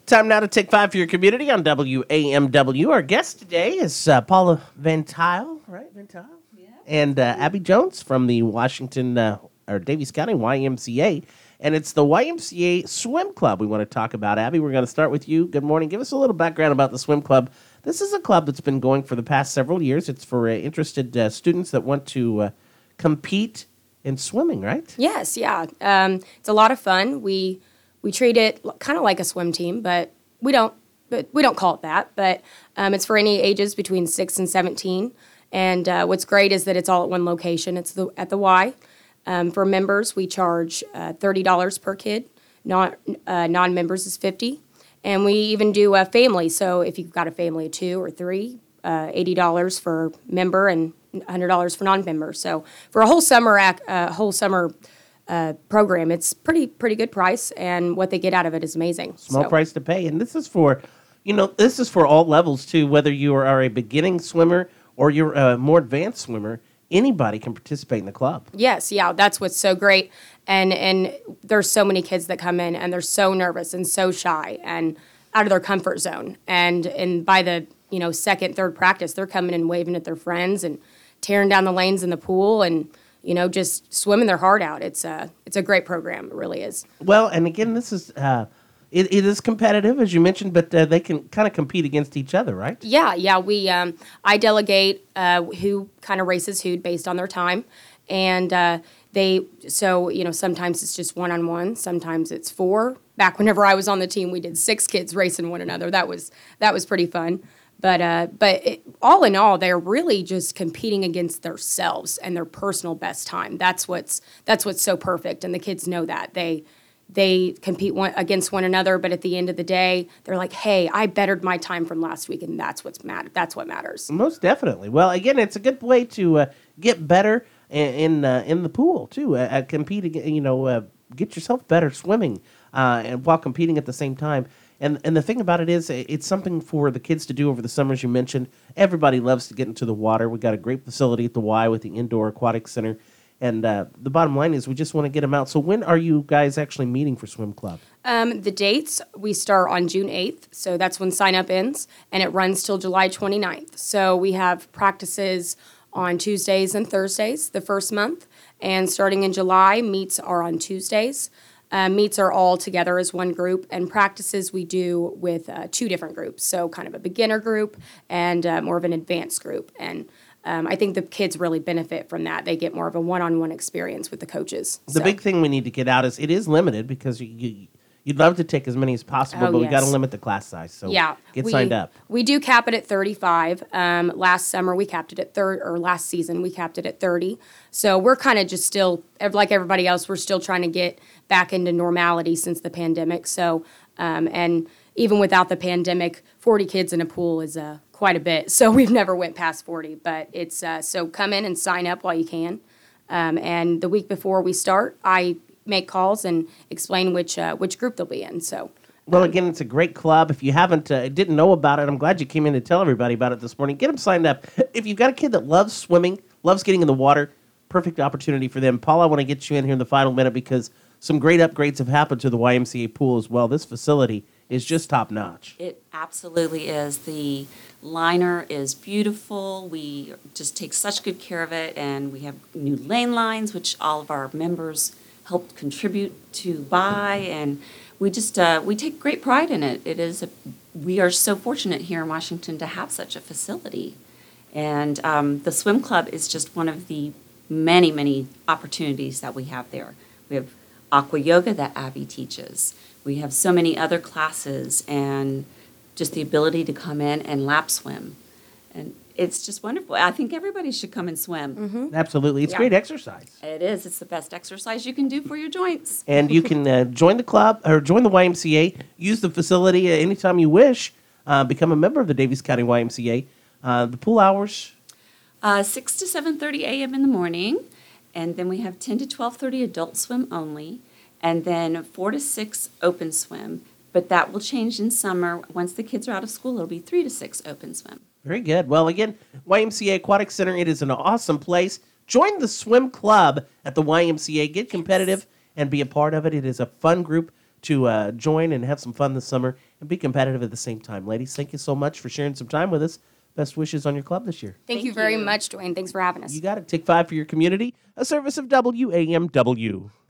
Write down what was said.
Time now to take five for your community on WAMW. Our guest today is Paula Van Tile, right? Van Tile? Yeah. And Abby Jones from the Washington, or Daviess County YMCA. And it's the YMCA Swim Club we want to talk about. Abby, we're going to start with you. Good morning. Give us a little background about the Swim Club. This is a club that's been going for the past several years. It's for interested students that want to compete in swimming, right? Yes, yeah. It's a lot of fun. We treat it kind of like a swim team, but we don't call it that. But it's for any ages between 6 and 17. And what's great is that it's all at one location. It's at the Y. For members, we charge $30 per kid. Non-members is $50. And we even do a family. So if you've got a family of 2 or 3, $80 for member and $100 for non-member. So for a whole summer program, it's pretty good price, and what they get out of it is amazing. Small price to pay, and this is for all levels too. Whether you are a beginning swimmer or you're a more advanced swimmer, anybody can participate in the club. Yes, yeah, that's what's so great, and there's so many kids that come in and they're so nervous and so shy and out of their comfort zone, and by the second, third practice, they're coming and waving at their friends and tearing down the lanes in the pool and just swimming their heart out. It's a great program. It really is. Well, and again, this is it is competitive, as you mentioned, but they can kind of compete against each other, right? Yeah. We I delegate who kind of races who based on their time, and sometimes it's just 1-on-1, sometimes it's 4. Back whenever I was on the team, we did 6 kids racing one another. That was pretty fun. But all in all, they're really just competing against themselves and their personal best time. That's what's so perfect, and the kids know that. They compete against one another, but at the end of the day, they're like, "Hey, I bettered my time from last week, and that's what matters." Most definitely. Well, again, it's a good way to get better in the pool too. Compete, get yourself better swimming, and while competing at the same time. And the thing about it is, it's something for the kids to do over the summers. You mentioned everybody loves to get into the water. We've got a great facility at the Y with the Indoor Aquatic Center. And the bottom line is we just want to get them out. So when are you guys actually meeting for Swim Club? The dates, we start on June 8th. So that's when sign-up ends. And it runs till July 29th. So we have practices on Tuesdays and Thursdays the first month. And starting in July, meets are on Tuesdays. Meets are all together as one group, and practices we do with 2 different groups, so kind of a beginner group and more of an advanced group. And I think the kids really benefit from that. They get more of a one-on-one experience with the coaches. The big thing we need to get out is it is limited because you'd love to take as many as possible, but we got to limit the class size. So get signed up. We do cap it at 35. Last summer we capped it at 30, or last season we capped it at 30. So we're kind of just still, like everybody else, we're still trying to get back into normality since the pandemic. So, and even without the pandemic, 40 kids in a pool is quite a bit. So we've never went past 40, but it's, so come in and sign up while you can. And the week before we start, I make calls and explain which group they'll be in. So, well, again, it's a great club. If you didn't know about it, I'm glad you came in to tell everybody about it this morning. Get them signed up. If you've got a kid that loves swimming, loves getting in the water, perfect opportunity for them. Paul, I want to get you in here in the final minute because some great upgrades have happened to the YMCA pool as well. This facility is just top notch. It absolutely is. The liner is beautiful. We just take such good care of it, and we have new lane lines, which all of our members helped contribute to buy, and we just we take great pride in it. We are so fortunate here in Washington to have such a facility, and the swim club is just one of the many opportunities that we have there. We have aqua yoga that Abby teaches. We have so many other classes, and just the ability to come in and lap swim, and it's just wonderful. I think everybody should come and swim. Mm-hmm. Absolutely. It's great exercise. It is. It's the best exercise you can do for your joints. And you can join the club or join the YMCA, use the facility anytime you wish, become a member of the Daviess County YMCA. The pool hours? 6 to 7:30 a.m. in the morning, and then we have 10 to 12:30 adult swim only, and then 4 to 6 open swim. But that will change in summer. Once the kids are out of school, it'll be 3 to 6 open swim. Very good. Well, again, YMCA Aquatic Center, it is an awesome place. Join the swim club at the YMCA. Get competitive and be a part of it. It is a fun group to join and have some fun this summer and be competitive at the same time. Ladies, thank you so much for sharing some time with us. Best wishes on your club this year. Thank you very much, Dwayne. Thanks for having us. You got it. Take 5 for your community, a service of WAMW.